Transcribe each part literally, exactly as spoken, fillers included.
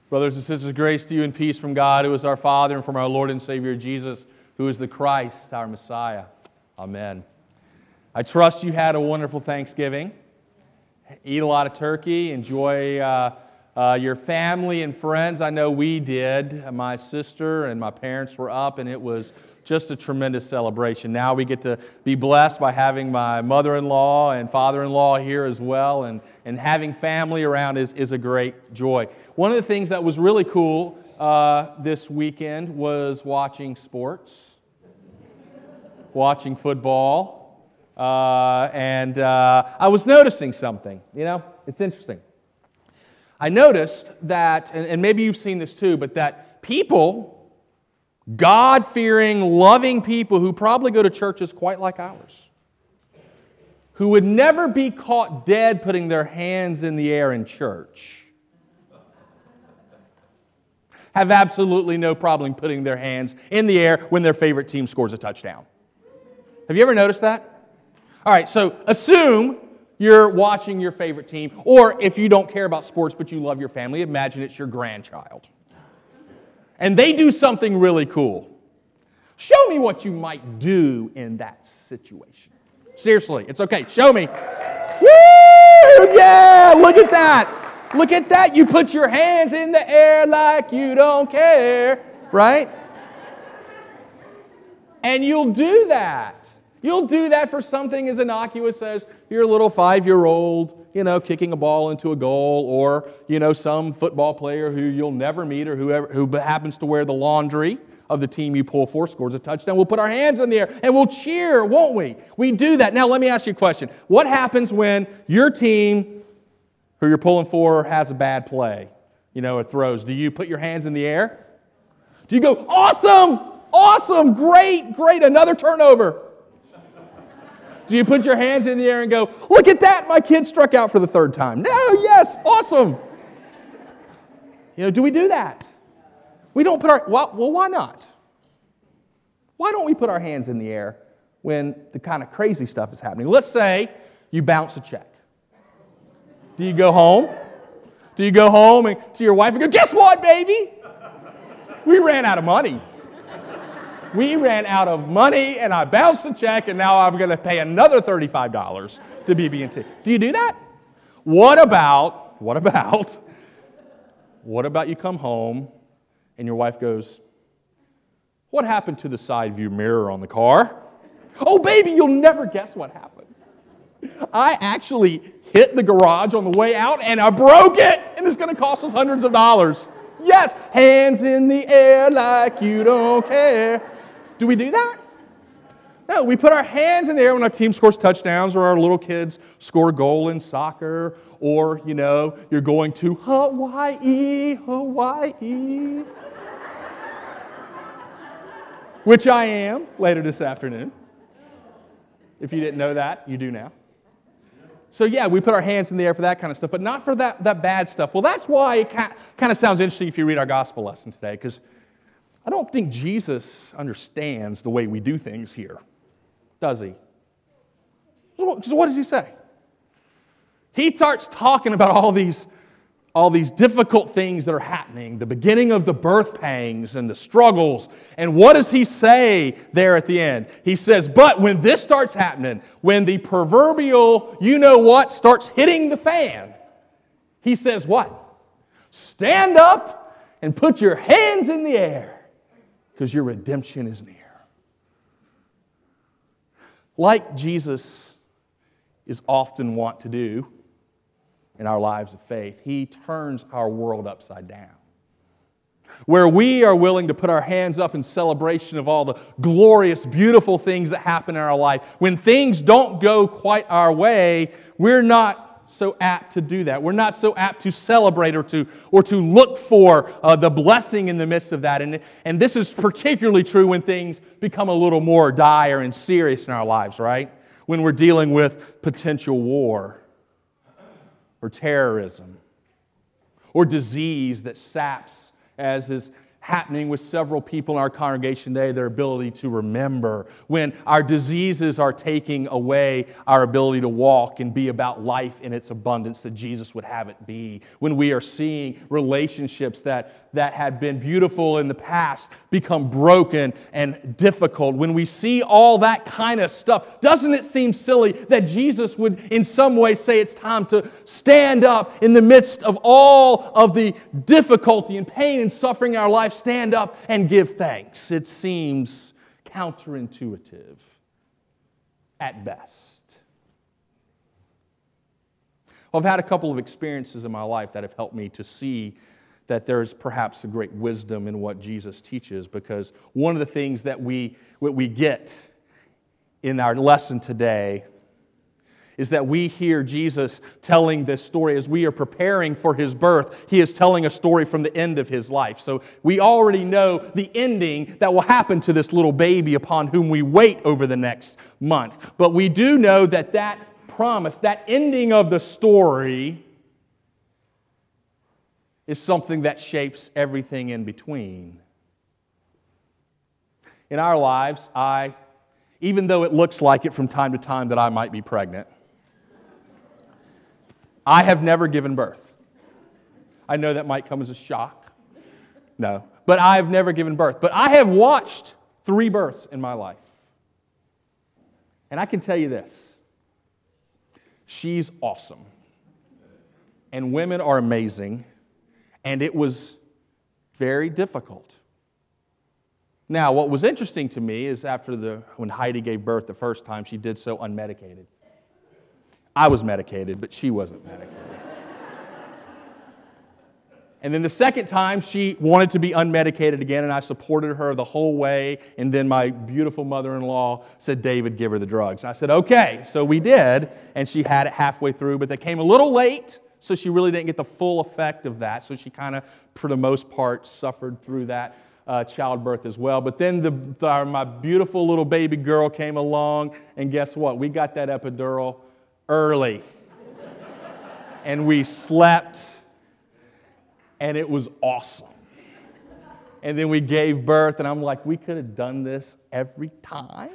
Brothers and sisters, grace to you and peace from God, who is our Father, and from our Lord and Savior Jesus, who is the Christ, our Messiah. Amen. I trust you had a wonderful Thanksgiving. Eat a lot of turkey. Enjoy uh, uh, your family and friends. I know we did. My sister and my parents were up, and it was just a tremendous celebration. Now we get to be blessed by having my mother-in-law and father-in-law here as well, and, and having family around is, is a great joy. One of the things that was really cool uh, this weekend was watching sports, watching football, uh, and uh, I was noticing something. You know, it's interesting. I noticed that, and, and maybe you've seen this too, but that people, God-fearing, loving people who probably go to churches quite like ours, who would never be caught dead putting their hands in the air in church, have absolutely no problem putting their hands in the air when their favorite team scores a touchdown. Have you ever noticed that? All right, so assume you're watching your favorite team, or if you don't care about sports but you love your family, imagine it's your grandchild. And they do something really cool. Show me what you might do in that situation. Seriously, it's okay. Show me. Woo! Yeah, look at that. Look at that. You put your hands in the air like you don't care, right? And you'll do that. You'll do that for something as innocuous as your little five-year-old, you know, kicking a ball into a goal, or, you know, some football player who you'll never meet or whoever who happens to wear the laundry of the team you pull for scores a touchdown. We'll put our hands in the air and we'll cheer, won't we? We do that. Now, let me ask you a question. What happens when your team, who you're pulling for, has a bad play, you know, it throws? Do you put your hands in the air? Do you go, awesome, awesome, great, great, another turnover? Do you put your hands in the air and go, look at that, my kid struck out for the third time? No, yes, awesome. You know, do we do that? We don't put our, well, well, why not? Why don't we put our hands in the air when the kind of crazy stuff is happening? Let's say you bounce a check. Do you go home? Do you go home and to your wife and go, guess what, baby? We ran out of money. We ran out of money, and I bounced the check, and now I'm going to pay another thirty-five dollars to B B and T. Do you do that? What about, what about, what about you come home, and your wife goes, what happened to the side view mirror on the car? Oh, baby, you'll never guess what happened. I actually hit the garage on the way out, and I broke it, and it's going to cost us hundreds of dollars. Yes, hands in the air like you don't care. Do we do that? No, we put our hands in the air when our team scores touchdowns, or our little kids score a goal in soccer, or, you know, you're going to Hawaii, Hawaii, which I am later this afternoon. If you didn't know that, you do now. So yeah, we put our hands in the air for that kind of stuff, but not for that, that bad stuff. Well, that's why it kind of sounds interesting if you read our gospel lesson today, because I don't think Jesus understands the way we do things here, does he? So what does he say? He starts talking about all these, all these difficult things that are happening, the beginning of the birth pangs and the struggles. And what does he say there at the end? He says, but when this starts happening, when the proverbial you-know-what starts hitting the fan, he says what? Stand up and put your hands in the air, because your redemption is near. Like Jesus is often wont to do in our lives of faith, he turns our world upside down. Where we are willing to put our hands up in celebration of all the glorious, beautiful things that happen in our life, when things don't go quite our way, we're not so apt to do that. We're not so apt to celebrate or to or to look for uh, the blessing in the midst of that. And, and this is particularly true when things become a little more dire and serious in our lives, right? When we're dealing with potential war or terrorism or disease that saps, as has happening with several people in our congregation today, their ability to remember. When our diseases are taking away our ability to walk and be about life in its abundance that Jesus would have it be. When we are seeing relationships that, that had been beautiful in the past become broken and difficult. When we see all that kind of stuff, doesn't it seem silly that Jesus would in some way say it's time to stand up in the midst of all of the difficulty and pain and suffering in our life, stand up and give thanks? It seems counterintuitive at best. Well, I've had a couple of experiences in my life that have helped me to see that there's perhaps a great wisdom in what Jesus teaches, because one of the things that we, what we get in our lesson today is that we hear Jesus telling this story as we are preparing for His birth. He is telling a story from the end of His life. So we already know the ending that will happen to this little baby upon whom we wait over the next month. But we do know that that promise, that ending of the story, is something that shapes everything in between. In our lives, I, even though it looks like it from time to time that I might be pregnant, I have never given birth. I know that might come as a shock. No. But I have never given birth. But I have watched three births in my life. And I can tell you this. She's awesome. And women are amazing. And it was very difficult. Now, what was interesting to me is after the when Heidi gave birth the first time, she did so unmedicated. I was medicated, but she wasn't medicated. And then the second time, she wanted to be unmedicated again, and I supported her the whole way. And then my beautiful mother-in-law said, "David, give her the drugs." And I said, "Okay." So we did, and she had it halfway through, but they came a little late, so she really didn't get the full effect of that. So she kind of, for the most part, suffered through that uh, childbirth as well. But then the, the, my beautiful little baby girl came along, and guess what? We got that epidural early. And we slept, and it was awesome. And then we gave birth, and I'm like, we could have done this every time.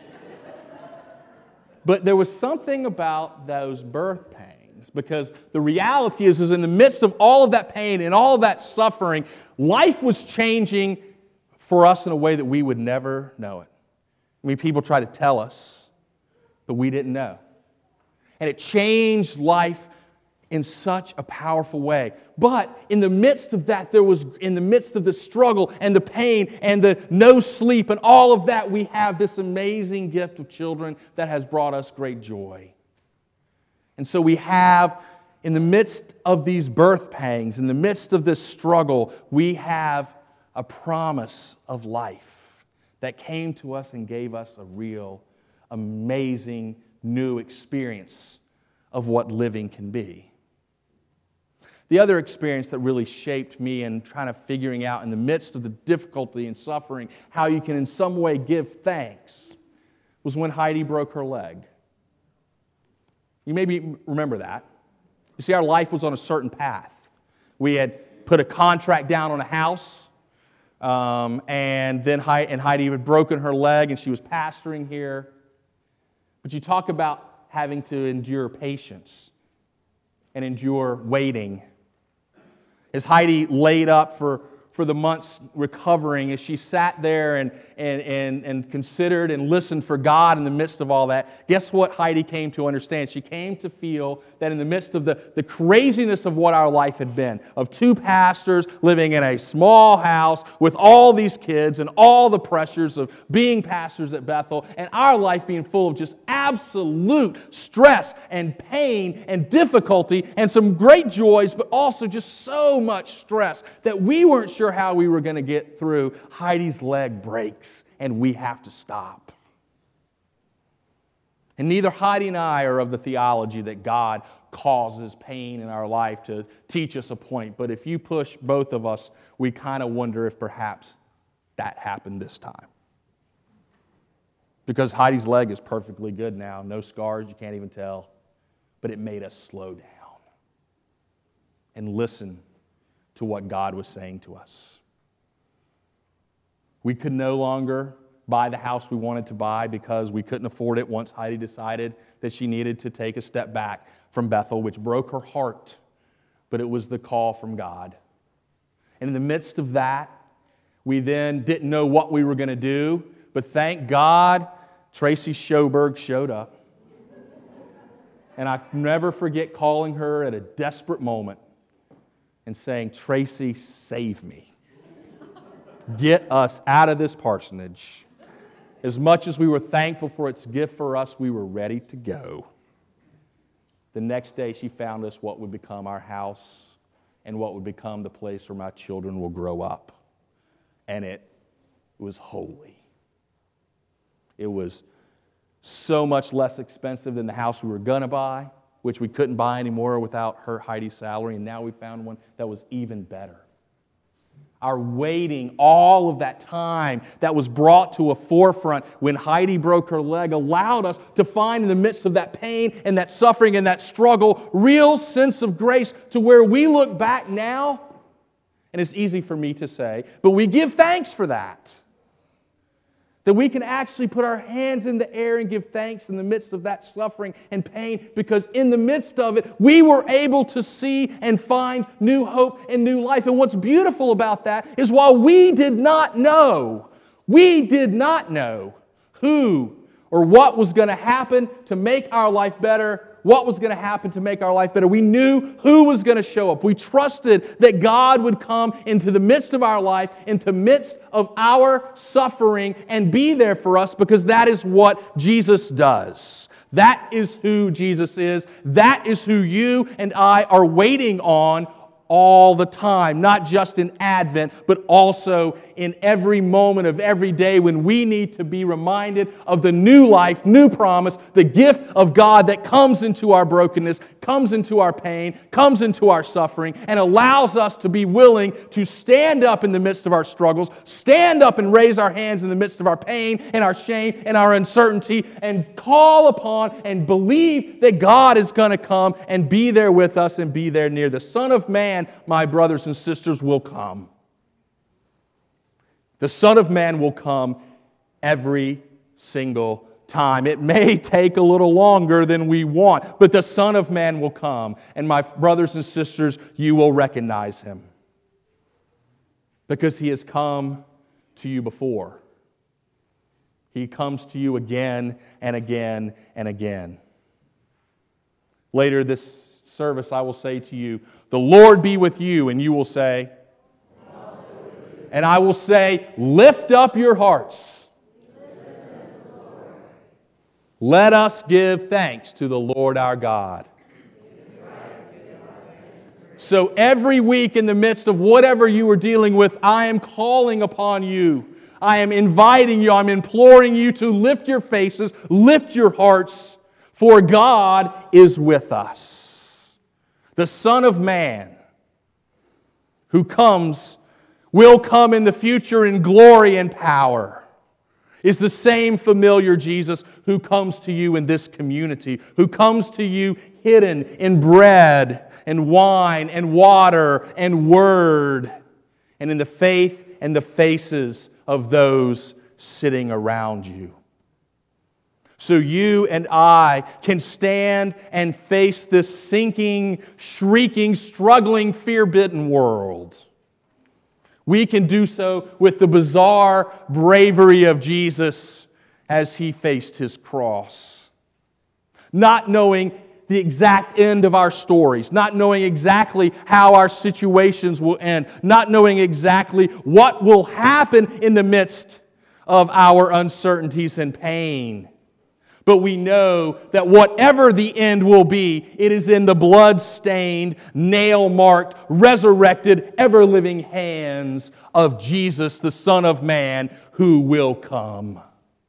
But there was something about those birth pains, because the reality is, is in the midst of all of that pain and all of that suffering, life was changing for us in a way that we would never know it. I mean, people try to tell us, but we didn't know. And it changed life in such a powerful way. But in the midst of that, there was, in the midst of the struggle and the pain and the no sleep and all of that, we have this amazing gift of children that has brought us great joy. And so we have, in the midst of these birth pangs, in the midst of this struggle, we have a promise of life that came to us and gave us a real, amazing, new experience of what living can be. The other experience that really shaped me in trying to figuring out in the midst of the difficulty and suffering how you can in some way give thanks was when Heidi broke her leg. You maybe remember that. You see, our life was on a certain path. We had put a contract down on a house, um, and then Heidi, and Heidi had broken her leg, and she was pastoring here. But you talk about having to endure patience and endure waiting. As Heidi laid up for, for the months recovering, as she sat there and, and, and, and considered and listened for God in the midst of all that, guess what Heidi came to understand? She came to feel that in the midst of the, the craziness of what our life had been, of two pastors living in a small house with all these kids and all the pressures of being pastors at Bethel, and our life being full of just absolute stress and pain and difficulty and some great joys, but also just so much stress that we weren't sure how we were going to get through. Heidi's leg breaks, and we have to stop. And neither Heidi and I are of the theology that God causes pain in our life to teach us a point. But if you push both of us, we kind of wonder if perhaps that happened this time. Because Heidi's leg is perfectly good now. No scars, you can't even tell. But it made us slow down and listen to what God was saying to us. We could no longer buy the house we wanted to buy because we couldn't afford it once Heidi decided that she needed to take a step back from Bethel, which broke her heart, but it was the call from God. And in the midst of that, we then didn't know what we were going to do, but thank God Tracy Schoberg showed up. And I never forget calling her at a desperate moment and saying, "Tracy, save me. Get us out of this parsonage." As much as we were thankful for its gift for us, we were ready to go. The next day, she found us what would become our house and what would become the place where my children will grow up. And it was holy. It was so much less expensive than the house we were going to buy, which we couldn't buy anymore without her Heidi's salary, and now we found one that was even better. Our waiting, all of that time that was brought to a forefront when Heidi broke her leg allowed us to find in the midst of that pain and that suffering and that struggle real sense of grace to where we look back now, and it's easy for me to say, but we give thanks for that. That we can actually put our hands in the air and give thanks in the midst of that suffering and pain, because in the midst of it, we were able to see and find new hope and new life. And what's beautiful about that is while we did not know, we did not know who or what was going to happen to make our life better, what was going to happen to make our life better. We knew who was going to show up. We trusted that God would come into the midst of our life, into the midst of our suffering, and be there for us, because that is what Jesus does. That is who Jesus is. That is who you and I are waiting on all the time, not just in Advent, but also in every moment of every day when we need to be reminded of the new life, new promise, the gift of God that comes into our brokenness, comes into our pain, comes into our suffering, and allows us to be willing to stand up in the midst of our struggles, stand up and raise our hands in the midst of our pain and our shame and our uncertainty, and call upon and believe that God is going to come and be there with us and be there near. The Son of Man, my brothers and sisters, will come. The Son of Man will come every single time. It may take a little longer than we want, but the Son of Man will come. And my brothers and sisters, you will recognize Him, because He has come to you before. He comes to you again and again and again. Later this service, I will say to you, "The Lord be with you," and you will say, and I will say, "Lift up your hearts. Let us give thanks to the Lord our God." So every week in the midst of whatever you are dealing with, I am calling upon you. I am inviting you, I'm imploring you to lift your faces, lift your hearts, for God is with us. The Son of Man who comes will come in the future in glory and power, is the same familiar Jesus who comes to you in this community, who comes to you hidden in bread and wine and water and word, and in the faith and the faces of those sitting around you. So you and I can stand and face this sinking, shrieking, struggling, fear-bitten world. We can do so with the bizarre bravery of Jesus as He faced His cross. Not knowing the exact end of our stories, not knowing exactly how our situations will end, not knowing exactly what will happen in the midst of our uncertainties and pain. But we know that whatever the end will be, it is in the blood-stained, nail-marked, resurrected, ever-living hands of Jesus, the Son of Man, who will come.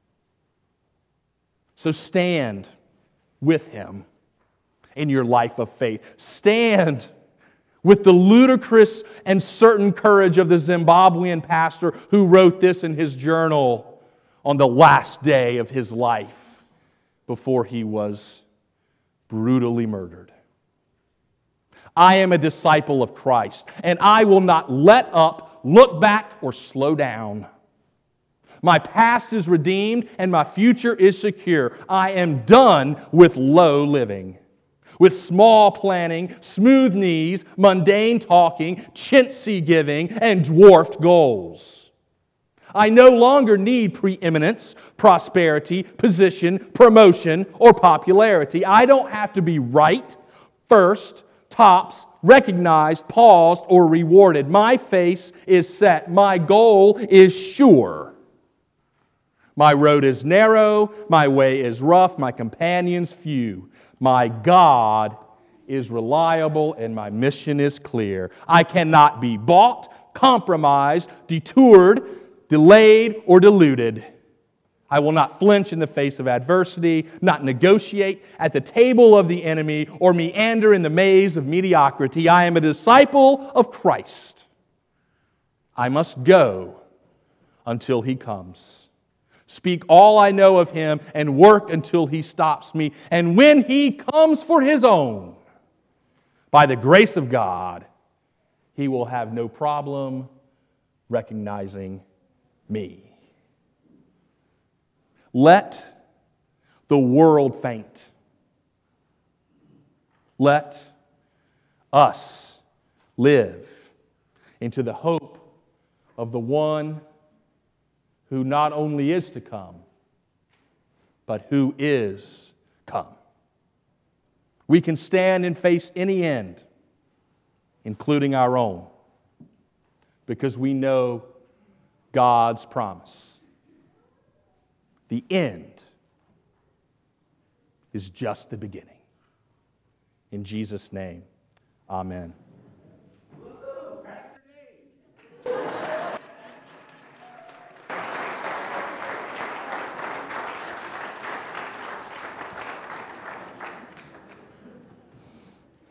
So stand with Him in your life of faith. Stand with the ludicrous and certain courage of the Zimbabwean pastor who wrote this in his journal on the last day of his life, before he was brutally murdered. I am a disciple of Christ, and I will not let up, look back, or slow down. My past is redeemed and my future is secure. I am done with low living, with small planning, smooth knees, mundane talking, chintzy giving, and dwarfed goals. I no longer need preeminence, prosperity, position, promotion, or popularity. I don't have to be right, first, tops, recognized, paused, or rewarded. My face is set. My goal is sure. My road is narrow, my way is rough, my companions few. My God is reliable, and my mission is clear. I cannot be bought, compromised, detoured, delayed, or deluded. I will not flinch in the face of adversity, not negotiate at the table of the enemy, or meander in the maze of mediocrity. I am a disciple of Christ. I must go until He comes. Speak all I know of Him and work until He stops me. And when He comes for His own, by the grace of God, He will have no problem recognizing me. Let the world faint. Let us live into the hope of the one who not only is to come, but who is come. We can stand and face any end, including our own, because we know God's promise. The end is just the beginning. In Jesus' name, amen.